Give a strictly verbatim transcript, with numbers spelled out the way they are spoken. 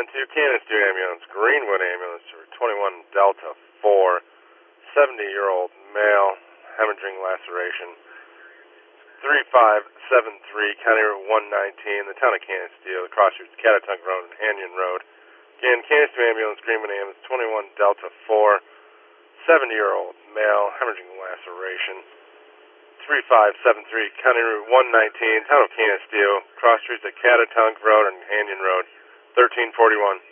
to Canistoo Ambulance, Greenwood Ambulance for twenty-one Delta four, seventy-year-old male, hemorrhaging laceration. three five seven three, County Route one nineteen, the town of Canistoo, the crossroads Catatunk Road and Hanyon Road. Again, Canistoo Ambulance, Greenwood Ambulance, twenty-one Delta four, seventy-year-old male, hemorrhaging laceration. three five seven three, County Route one nineteen, town of Canistoo, crossroads at Catatunk Road and Hanyon Road, thirteen forty-one.